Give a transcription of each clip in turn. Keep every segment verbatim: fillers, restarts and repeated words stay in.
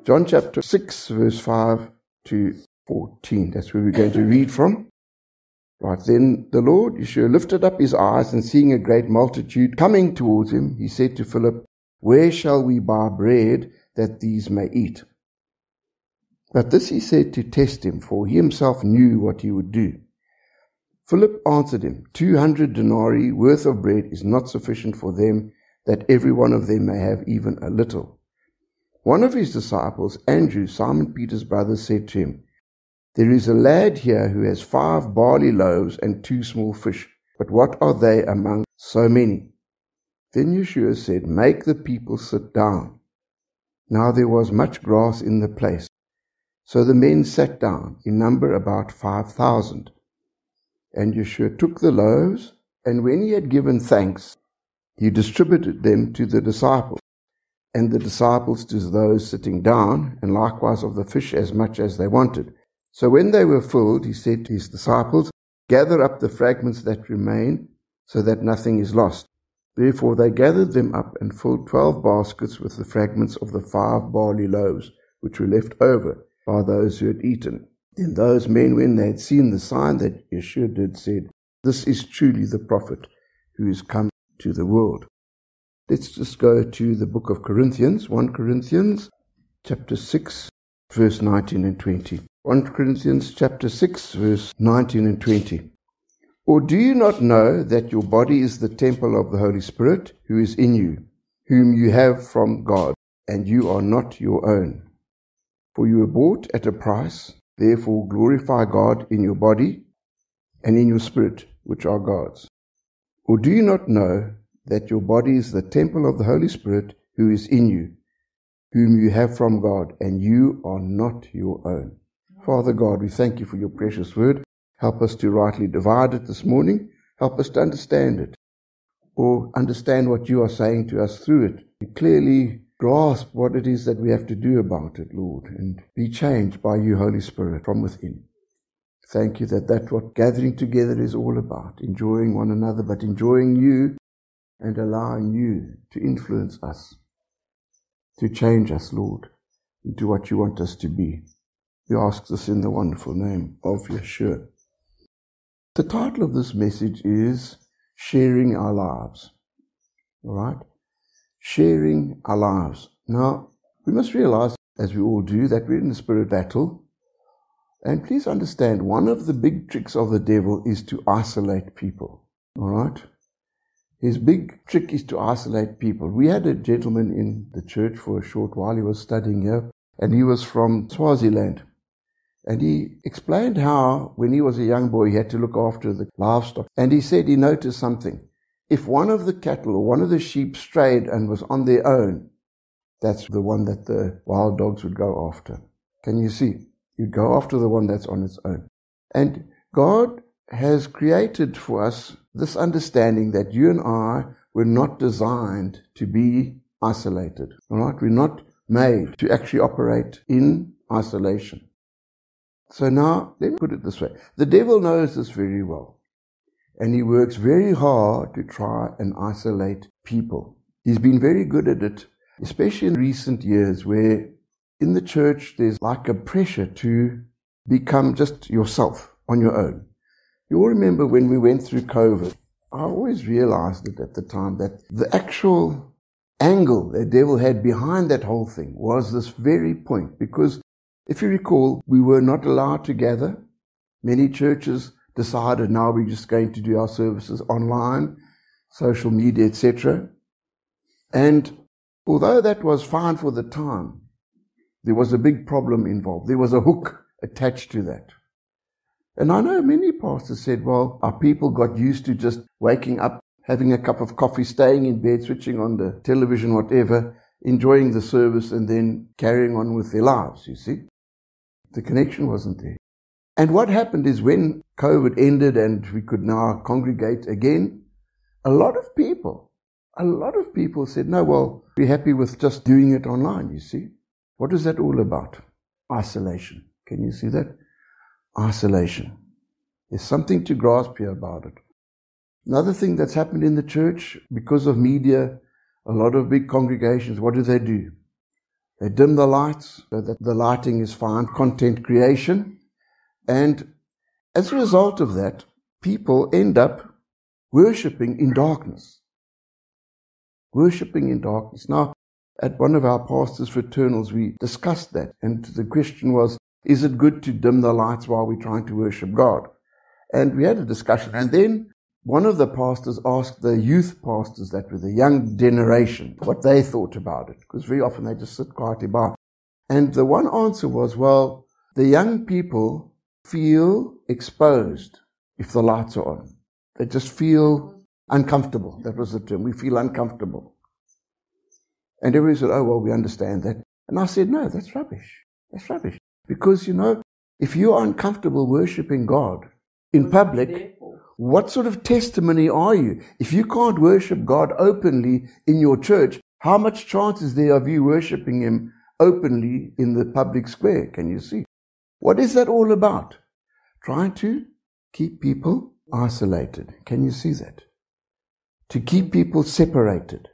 John chapter six, verse five to fourteen. That's where we're going to read from. Right, then the Lord Yeshua lifted up his eyes, and seeing a great multitude coming towards him, he said to Philip, "Where shall we buy bread that these may eat?" But this he said to test him, for he himself knew what he would do. Philip answered him, Two hundred denarii worth of bread is not sufficient for them, that every one of them may have even a little. One of his disciples, Andrew, Simon Peter's brother, said to him, There is a lad here who has five barley loaves and two small fish, but what are they among so many? Then Yeshua said, Make the people sit down. Now there was much grass in the place. So the men sat down, in number about five thousand. And Yeshua took the loaves, and when he had given thanks, he distributed them to the disciples, and the disciples to those sitting down, and likewise of the fish as much as they wanted. So when they were filled, he said to his disciples, Gather up the fragments that remain, so that nothing is lost. Therefore they gathered them up and filled twelve baskets with the fragments of the five barley loaves, which were left over by those who had eaten. Then those men, when they had seen the sign that Yeshua did, said, This is truly the prophet who is come to the world. Let's just go to the book of Corinthians, First Corinthians chapter six, verse nineteen and twenty. First Corinthians chapter six, verse nineteen and twenty. Or do you not know that your body is the temple of the Holy Spirit who is in you, whom you have from God, and you are not your own? For you were bought at a price, therefore glorify God in your body and in your spirit, which are God's. Or do you not know that your body is the temple of the Holy Spirit who is in you, whom you have from God, and you are not your own? Father God, we thank you for your precious word. Help us to rightly divide it this morning. Help us to understand it, or understand what you are saying to us through it. We clearly grasp what it is that we have to do about it, Lord, and be changed by you, Holy Spirit, from within. Thank you that that's what gathering together is all about, enjoying one another, but enjoying you and allowing you to influence us, to change us, Lord, into what you want us to be. We ask this in the wonderful name of Yeshua. The title of this message is Sharing Our Lives. All right? Sharing our lives. Now, we must realize, as we all do, that we're in a spirit battle. And please understand, one of the big tricks of the devil is to isolate people. All right? His big trick is to isolate people. We had a gentleman in the church for a short while. He was studying here, and he was from Swaziland. And he explained how, when he was a young boy, he had to look after the livestock. And he said he noticed something. If one of the cattle or one of the sheep strayed and was on their own, that's the one that the wild dogs would go after. Can you see? You'd go after the one that's on its own. And God has created for us this understanding that you and I were not designed to be isolated. All right? We're not made to actually operate in isolation. So now, let me put it this way. The devil knows this very well. And he works very hard to try and isolate people. He's been very good at it, especially in recent years, where in the church there's like a pressure to become just yourself on your own. You all remember when we went through COVID, I always realized it at the time that the actual angle the devil had behind that whole thing was this very point. Because if you recall, we were not allowed to gather. Many churches decided now we're just going to do our services online, social media, et cetera. And although that was fine for the time, there was a big problem involved. There was a hook attached to that. And I know many pastors said, well, our people got used to just waking up, having a cup of coffee, staying in bed, switching on the television, whatever, enjoying the service, and then carrying on with their lives, you see. The connection wasn't there. And what happened is when COVID ended and we could now congregate again, a lot of people, a lot of people said, no, well, we're happy with just doing it online, you see. What is that all about? Isolation. Can you see that? Isolation. There's something to grasp here about it. Another thing that's happened in the church, because of media, a lot of big congregations, what do they do? They dim the lights so that the lighting is fine, content creation. And as a result of that, people end up worshipping in darkness. Worshipping in darkness. Now, at one of our pastors' fraternals, we discussed that. And the question was, is it good to dim the lights while we're trying to worship God? And we had a discussion. And then one of the pastors asked the youth pastors, that were the young generation, what they thought about it. Because very often they just sit quietly by. And the one answer was, well, the young people feel exposed if the lights are on. They just feel uncomfortable. That was the term. We feel uncomfortable. And everybody said, oh, well, we understand that. And I said, no, that's rubbish. That's rubbish. Because, you know, if you are uncomfortable worshipping God in public, what sort of testimony are you? If you can't worship God openly in your church, how much chance is there of you worshipping Him openly in the public square? Can you see? What is that all about? Trying to keep people isolated. Can you see that? To keep people separated.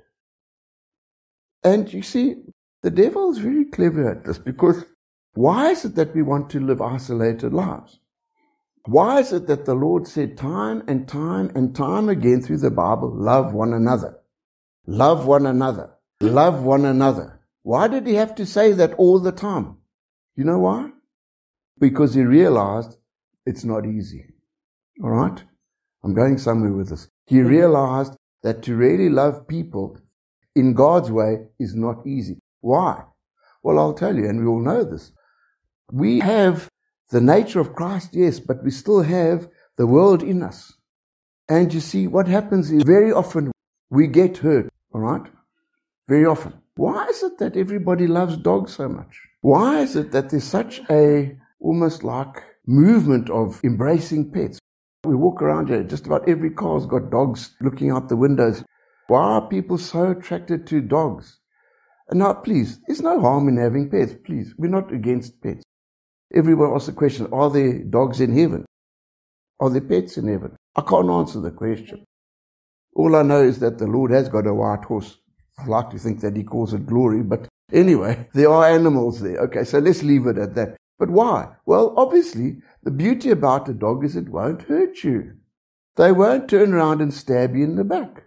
And you see, the devil is very clever at this, because why is it that we want to live isolated lives? Why is it that the Lord said time and time and time again through the Bible, love one another, love one another, love one another? Why did He have to say that all the time? You know why? Because He realized it's not easy. All right? I'm going somewhere with this. He realized that to really love people in God's way is not easy. Why? Well, I'll tell you, and we all know this. We have the nature of Christ, yes, but we still have the world in us. And you see, what happens is very often we get hurt, all right? Very often. Why is it that everybody loves dogs so much? Why is it that there's such a, almost like, movement of embracing pets? We walk around here, just about every car's got dogs looking out the windows. Why are people so attracted to dogs? And now, please, there's no harm in having pets, please. We're not against pets. Everyone asks the question, are there dogs in heaven? Are there pets in heaven? I can't answer the question. All I know is that the Lord has got a white horse. I like to think that He calls it glory, but anyway, there are animals there. Okay, so let's leave it at that. But why? Well, obviously, the beauty about a dog is it won't hurt you. They won't turn around and stab you in the back.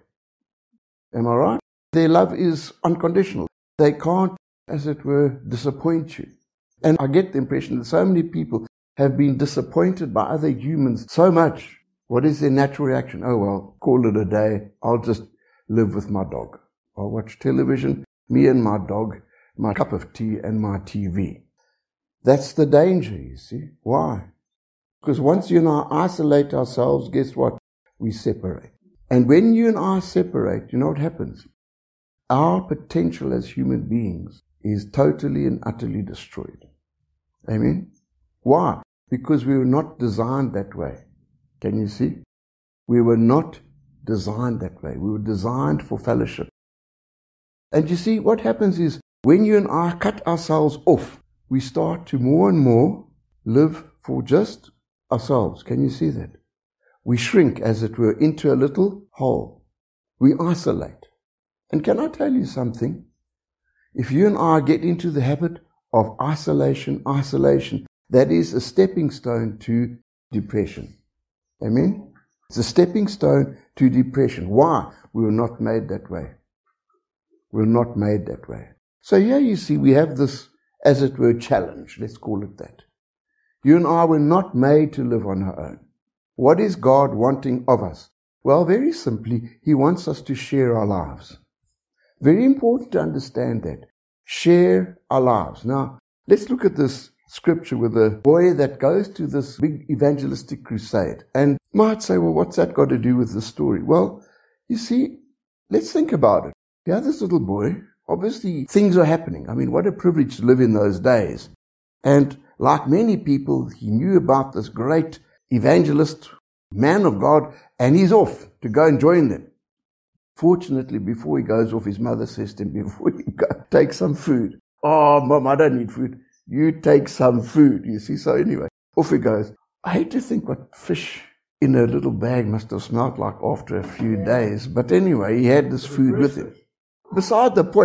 Am I right? Their love is unconditional. They can't, as it were, disappoint you. And I get the impression that so many people have been disappointed by other humans so much. What is their natural reaction? Oh, well, call it a day. I'll just live with my dog. I'll watch television, me and my dog, my cup of tea and my T V. That's the danger, you see. Why? Because once you and I isolate ourselves, guess what? We separate. And when you and I separate, you know what happens? Our potential as human beings is totally and utterly destroyed. Amen? Why? Because we were not designed that way. Can you see? We were not designed that way. We were designed for fellowship. And you see, what happens is, when you and I cut ourselves off, we start to more and more live for just ourselves. Can you see that? We shrink, as it were, into a little hole. We isolate. And can I tell you something? If you and I get into the habit of isolation, isolation, that is a stepping stone to depression. Amen? It's a stepping stone to depression. Why? We were not made that way. We were not made that way. So here you see we have this, as it were, challenge. Let's call it that. You and I were not made to live on our own. What is God wanting of us? Well, very simply, He wants us to share our lives. Very important to understand that. Share our lives. Now, let's look at this scripture with a boy that goes to this big evangelistic crusade. And you might say, well, what's that got to do with the story? Well, you see, let's think about it. Yeah, this little boy, obviously things are happening. I mean, what a privilege to live in those days. And like many people, he knew about this great evangelist, man of God, and he's off to go and join them. Fortunately, before he goes off, his mother says to him, before you go, take some food. Oh, Mom, I don't need food. You take some food. You see, so anyway, off he goes. I hate to think what fish in a little bag must have smelled like after a few days. But anyway, he had this food with him. Beside the point,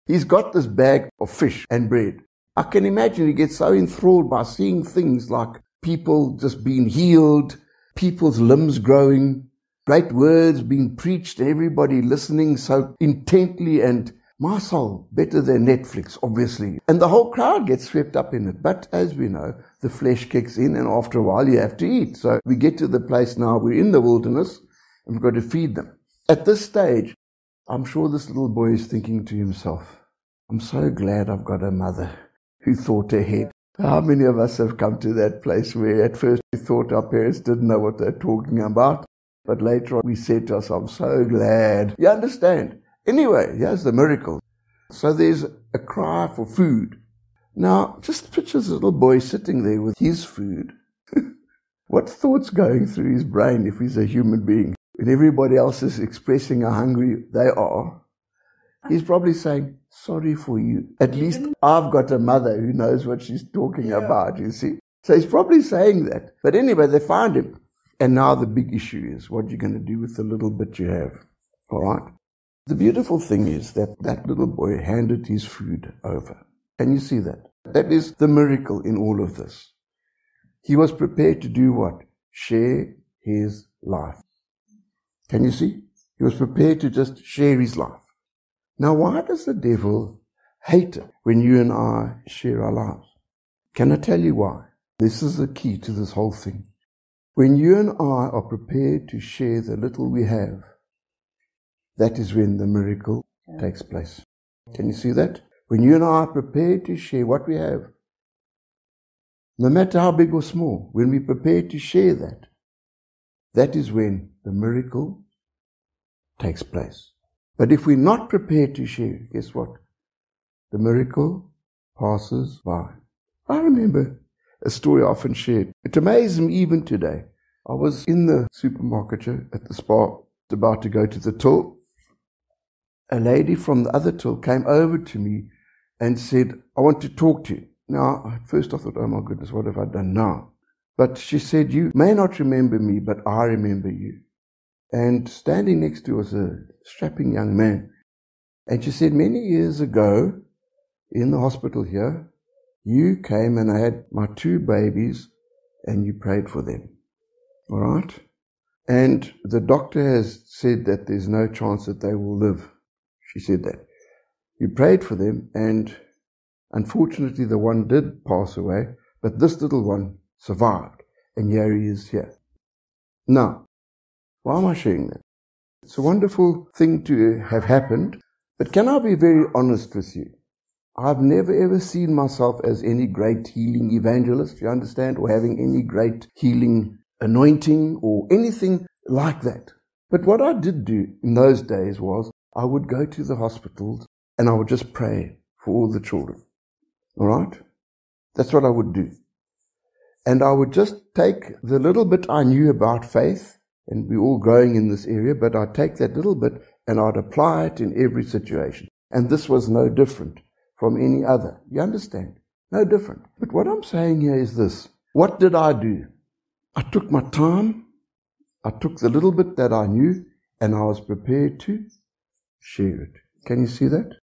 He's got this bag of fish and bread. I can imagine he gets so enthralled by seeing things like people just being healed, people's limbs growing, great words being preached, and everybody listening so intently, and my soul, better than Netflix, obviously. And the whole crowd gets swept up in it. But as we know, the flesh kicks in, and after a while you have to eat. So we get to the place now, we're in the wilderness, and we've got to feed them. At this stage, I'm sure this little boy is thinking to himself, I'm so glad I've got a mother who thought ahead. How many of us have come to that place where at first we thought our parents didn't know what they're talking about, but later on we said to ourselves, so glad. You understand? Anyway, here's the miracle. So there's a cry for food. Now, just picture this little boy sitting there with his food. What thoughts going through his brain if he's a human being? When everybody else is expressing how hungry they are, he's probably saying, sorry for you. At least I've got a mother who knows what she's talking yeah. about, you see. So he's probably saying that. But anyway, they found him. And now the big issue is, what are you going to do with the little bit you have? All right? The beautiful thing is that that little boy handed his food over. Can you see that? That is the miracle in all of this. He was prepared to do what? Share his life. Can you see? He was prepared to just share his life. Now, why does the devil hate it when you and I share our lives? Can I tell you why? This is the key to this whole thing. When you and I are prepared to share the little we have, that is when the miracle yeah. takes place. Can you see that? When you and I are prepared to share what we have, no matter how big or small, when we're prepared to share that, that is when the miracle takes place. But if we're not prepared to share, guess what? The miracle passes by. I remember a story I often shared. It amazes me even today. I was in the supermarket at the Spar, about to go to the till. A lady from the other till came over to me and said, I want to talk to you. Now, at first I thought, oh my goodness, what have I done now? But she said, you may not remember me, but I remember you. And standing next to her was a strapping young man. And she said, many years ago, in the hospital here, you came and I had my two babies and you prayed for them. All right? And the doctor has said that there's no chance that they will live. She said that. You prayed for them, and unfortunately the one did pass away, but this little one survived, and here he is here. Now, why am I sharing that? It's a wonderful thing to have happened, but can I be very honest with you? I've never ever seen myself as any great healing evangelist, you understand, or having any great healing anointing or anything like that. But what I did do in those days was I would go to the hospitals and I would just pray for all the children. All right? That's what I would do. And I would just take the little bit I knew about faith, and we're all growing in this area, but I'd take that little bit and I'd apply it in every situation. And this was no different from any other. You understand? No different. But what I'm saying here is this. What did I do? I took my time, I took the little bit that I knew, and I was prepared to share it. Can you see that?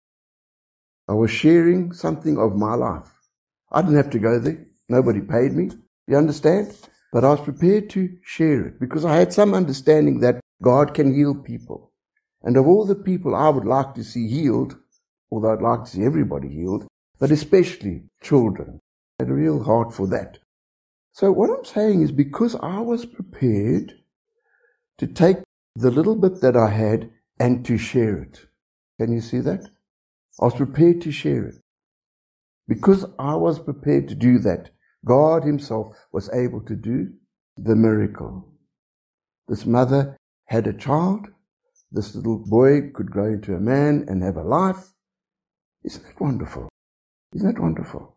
I was sharing something of my life. I didn't have to go there. Nobody paid me. You understand? But I was prepared to share it because I had some understanding that God can heal people. And of all the people I would like to see healed, although I'd like to see everybody healed, but especially children, I had a real heart for that. So what I'm saying is, because I was prepared to take the little bit that I had and to share it. Can you see that? I was prepared to share it. Because I was prepared to do that, God himself was able to do the miracle. This mother had a child. This little boy could grow into a man and have a life. Isn't that wonderful? Isn't that wonderful?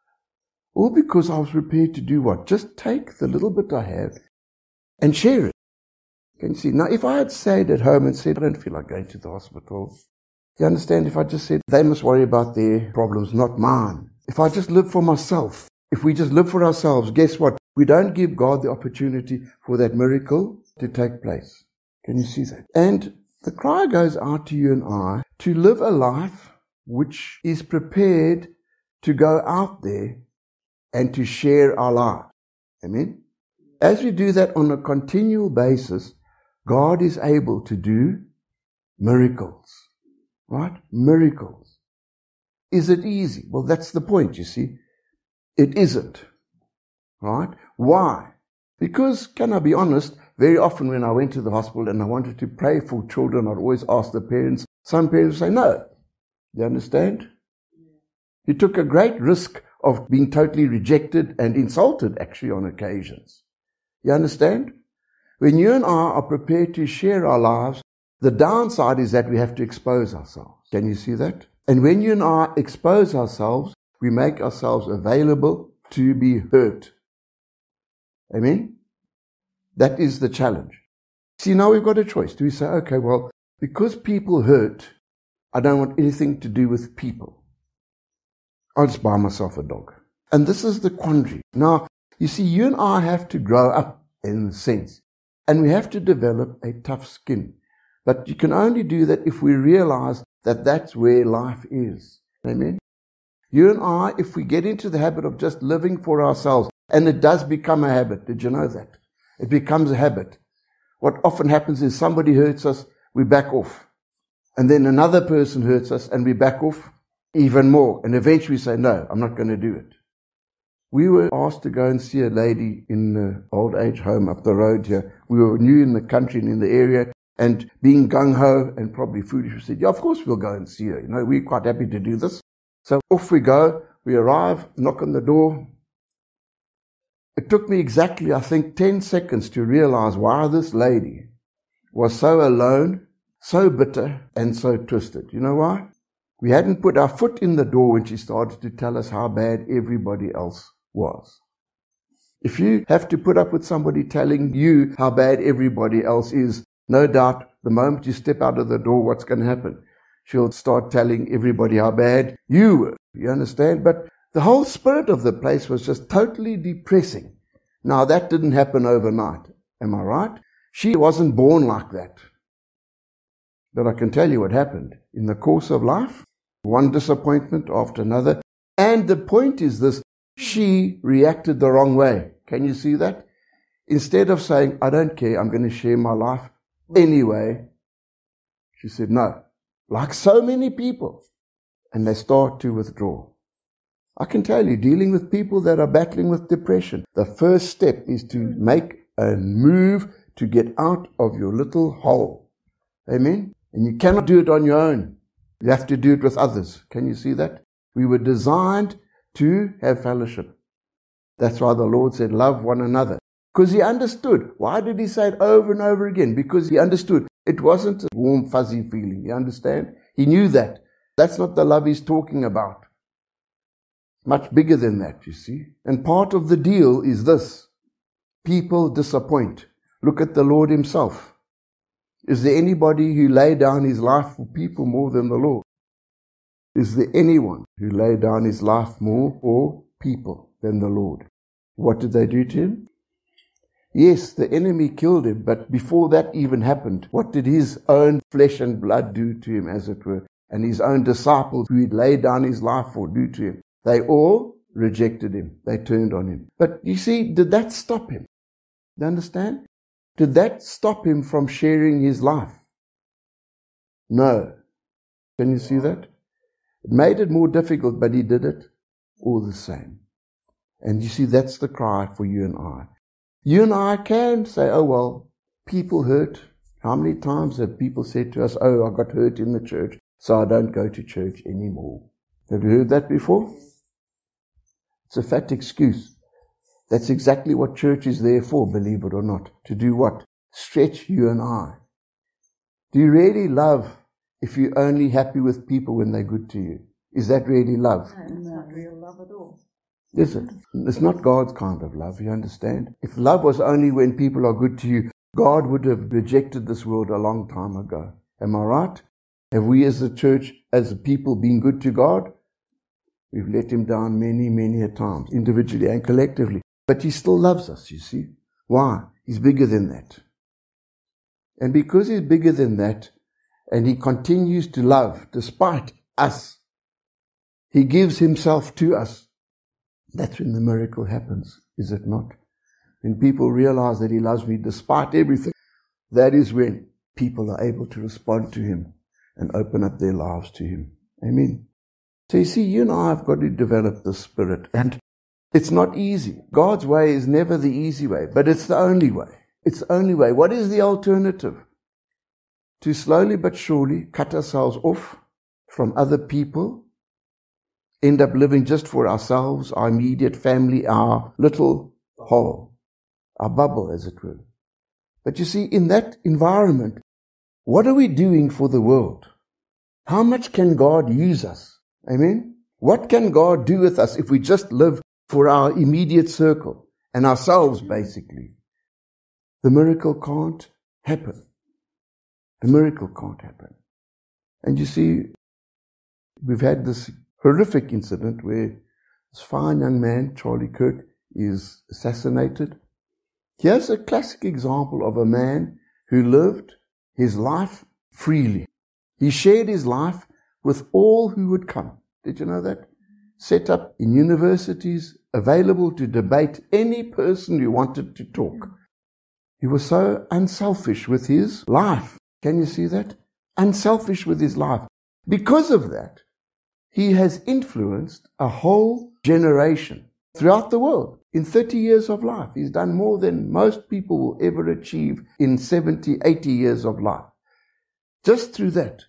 All because I was prepared to do what? Just take the little bit I have and share it. Can you see? Now, if I had stayed at home and said, I don't feel like going to the hospital. You understand? If I just said, they must worry about their problems, not mine. If I just live for myself, if we just live for ourselves, guess what? We don't give God the opportunity for that miracle to take place. Can you see that? And the cry goes out to you and I to live a life which is prepared to go out there and to share our lives. Amen? As we do that on a continual basis, God is able to do miracles. Right? Miracles. Is it easy? Well, that's the point, you see. It isn't. Right? Why? Because, can I be honest, very often when I went to the hospital and I wanted to pray for children, I'd always ask the parents. Some parents would say, no. You understand? You took a great risk of being totally rejected and insulted, actually, on occasions. You understand? When you and I are prepared to share our lives, the downside is that we have to expose ourselves. Can you see that? And when you and I expose ourselves, we make ourselves available to be hurt. Amen? That is the challenge. See, now we've got a choice. Do we say, okay, well, because people hurt, I don't want anything to do with people. I'll just buy myself a dog. And this is the quandary. Now, you see, you and I have to grow up in a sense. And we have to develop a tough skin. But you can only do that if we realize that that's where life is. Amen? You and I, if we get into the habit of just living for ourselves, and it does become a habit. Did you know that? It becomes a habit. What often happens is somebody hurts us, we back off. And then another person hurts us and we back off even more. And eventually we say, no, I'm not going to do it. We were asked to go and see a lady in the old age home up the road here. We were new in the country and in the area. And being gung-ho and probably foolish, we said, yeah, of course we'll go and see her. You know, we're quite happy to do this. So off we go. We arrive, knock on the door. It took me exactly, I think, ten seconds to realize why this lady was so alone, so bitter, and so twisted. You know why? We hadn't put our foot in the door when she started to tell us how bad everybody else was. If you have to put up with somebody telling you how bad everybody else is, no doubt the moment you step out of the door, what's going to happen? She'll start telling everybody how bad you were. You understand? But the whole spirit of the place was just totally depressing. Now, that didn't happen overnight. Am I right? She wasn't born like that. But I can tell you what happened. In the course of life, one disappointment after another. And the point is this, she reacted the wrong way. Can you see that? Instead of saying, I don't care, I'm going to share my life anyway, she said, no. Like so many people. And they start to withdraw. I can tell you, dealing with people that are battling with depression, the first step is to make a move to get out of your little hole. Amen? And you cannot do it on your own. You have to do it with others. Can you see that? We were designed to have fellowship. That's why the Lord said, love one another. Because he understood. Why did he say it over and over again? Because he understood. It wasn't a warm, fuzzy feeling. You understand? He knew that. That's not the love he's talking about. Much bigger than that, you see. And part of the deal is this. People disappoint. Look at the Lord himself. Is there anybody who laid down his life for people more than the Lord? Is there anyone who laid down his life more for people than the Lord? What did they do to him? Yes, the enemy killed him, but before that even happened, what did his own flesh and blood do to him, as it were? And his own disciples who he'd laid down his life for do to him? They all rejected him. They turned on him. But you see, did that stop him? You understand? Did that stop him from sharing his life? No. Can you see that? It made it more difficult, but he did it all the same. And you see, that's the cry for you and I. You and I can say, oh, well, people hurt. How many times have people said to us, oh, I got hurt in the church, so I don't go to church anymore. Have you heard that before? It's a fat excuse. That's exactly what church is there for, believe it or not. To do what? Stretch you and I. Do you really love if you're only happy with people when they're good to you? Is that really love? No, it's not real love at all. Is it? It's not God's kind of love, you understand? If love was only when people are good to you, God would have rejected this world a long time ago. Am I right? Have we as a church, as a people, been good to God? We've let him down many, many a times, individually and collectively. But he still loves us, you see. Why? He's bigger than that. And because he's bigger than that, and he continues to love despite us, He gives himself to us. That's when the miracle happens, is it not? When people realize that he loves me despite everything, that is when people are able to respond to him and open up their lives to him. Amen. So you see, you and I have got to develop the Spirit, and it's not easy. God's way is never the easy way, but it's the only way. It's the only way. What is the alternative? To slowly but surely cut ourselves off from other people, end up living just for ourselves, our immediate family, our little hole, our bubble, as it were. But you see, in that environment, what are we doing for the world? How much can God use us? Amen? What can God do with us if we just live for our immediate circle and ourselves, basically? The miracle can't happen. The miracle can't happen. And you see, we've had this horrific incident where this fine young man, Charlie Kirk, is assassinated. Here's a classic example of a man who lived his life freely. He shared his life with all who would come. Did you know that? Set up in universities, available to debate any person who wanted to talk. He was so unselfish with his life. Can you see that? Unselfish with his life. Because of that, he has influenced a whole generation throughout the world. In thirty years of life, he's done more than most people will ever achieve in seventy, eighty years of life. Just through that.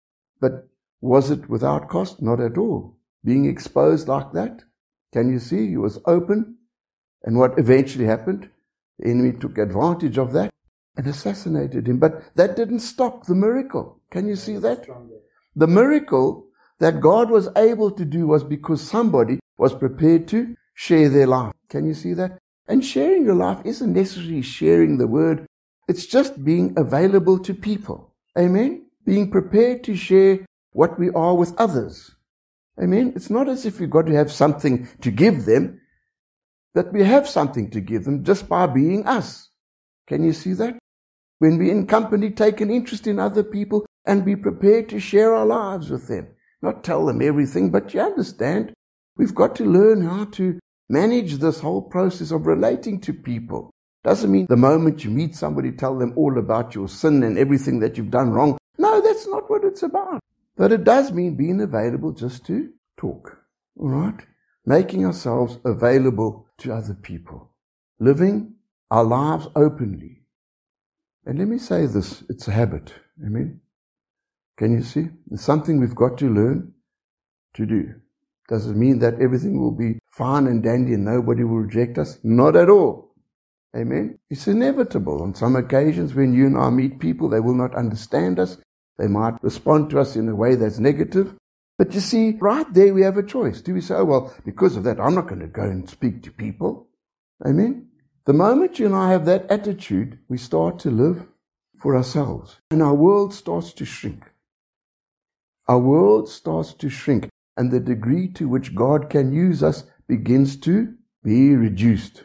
But was it without cost? Not at all. Being exposed like that, can you see? He was open. And what eventually happened? The enemy took advantage of that and assassinated him. But that didn't stop the miracle. Can you see that? The miracle that God was able to do was because somebody was prepared to share their life. Can you see that? And sharing your life isn't necessarily sharing the word. It's just being available to people. Amen? Being prepared to share what we are with others. Amen? It's not as if we've got to have something to give them, but we have something to give them just by being us. Can you see that? When we're in company, take an interest in other people and be prepared to share our lives with them. Not tell them everything, but you understand, we've got to learn how to manage this whole process of relating to people. Doesn't mean the moment you meet somebody, tell them all about your sin and everything that you've done wrong. No, that's not what it's about. But it does mean being available just to talk. All right? Making ourselves available to other people. Living our lives openly. And let me say this, it's a habit. Amen? Can you see? It's something we've got to learn to do. Does it mean that everything will be fine and dandy and nobody will reject us? Not at all. Amen? It's inevitable. On some occasions when you and I meet people, they will not understand us. They might respond to us in a way that's negative. But you see, right there we have a choice. Do we say, oh, well, because of that, I'm not going to go and speak to people? Amen? The moment you and I have that attitude, we start to live for ourselves. And our world starts to shrink. Our world starts to shrink. And the degree to which God can use us begins to be reduced.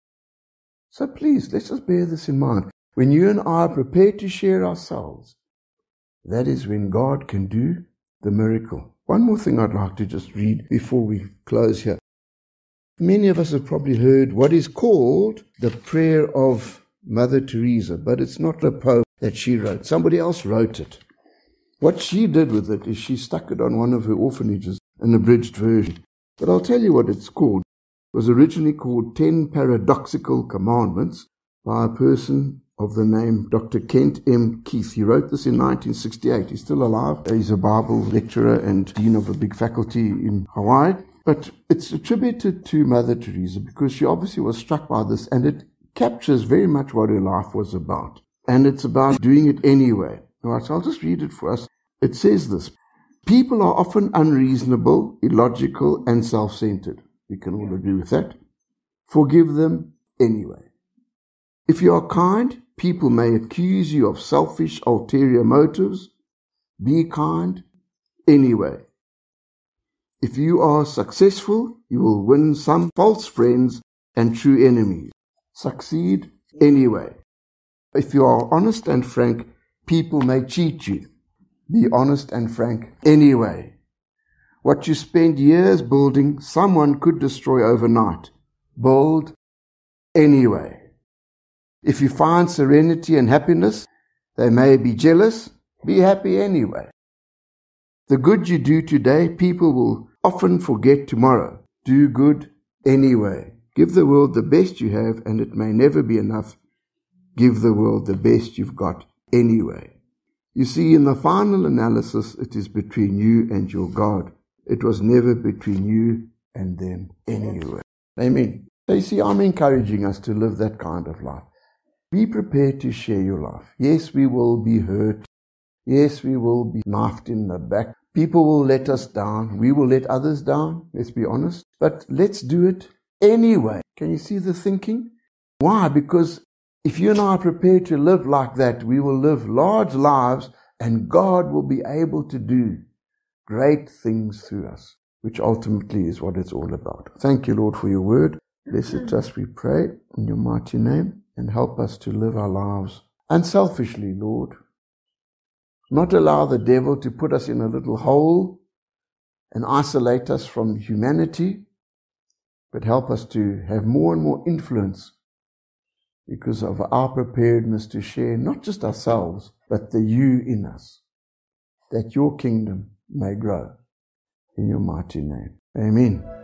So please, let's just bear this in mind. When you and I are prepared to share ourselves, that is when God can do the miracle. One more thing I'd like to just read before we close here. Many of us have probably heard what is called the prayer of Mother Teresa, but it's not a poem that she wrote. Somebody else wrote it. What she did with it is she stuck it on one of her orphanages, an abridged version. But I'll tell you what it's called. It was originally called Ten Paradoxical Commandments by a person of the name Doctor Kent M. Keith. He wrote this in nineteen sixty-eight. He's still alive. He's a Bible lecturer and dean of a big faculty in Hawaii. But it's attributed to Mother Teresa because she obviously was struck by this, and it captures very much what her life was about. And it's about doing it anyway. All right, so I'll just read it for us. It says this: people are often unreasonable, illogical, and self-centered. We can all agree with that. Forgive them anyway. If you are kind, people may accuse you of selfish, ulterior motives. Be kind anyway. If you are successful, you will win some false friends and true enemies. Succeed anyway. If you are honest and frank, people may cheat you. Be honest and frank anyway. What you spend years building, someone could destroy overnight. Build anyway. If you find serenity and happiness, they may be jealous. Be happy anyway. The good you do today, people will often forget tomorrow. Do good anyway. Give the world the best you have, and it may never be enough. Give the world the best you've got anyway. You see, in the final analysis, it is between you and your God. It was never between you and them anyway. Amen. So you see, I'm encouraging us to live that kind of life. Be prepared to share your life. Yes, we will be hurt. Yes, we will be knifed in the back. People will let us down. We will let others down. Let's be honest. But let's do it anyway. Can you see the thinking? Why? Because if you and I are prepared to live like that, we will live large lives and God will be able to do great things through us, which ultimately is what it's all about. Thank you, Lord, for your word. Bless it us, we pray, in your mighty name, and help us to live our lives unselfishly, Lord. Not allow the devil to put us in a little hole and isolate us from humanity, but help us to have more and more influence because of our preparedness to share not just ourselves, but the you in us, that your kingdom may grow. In your mighty name. Amen.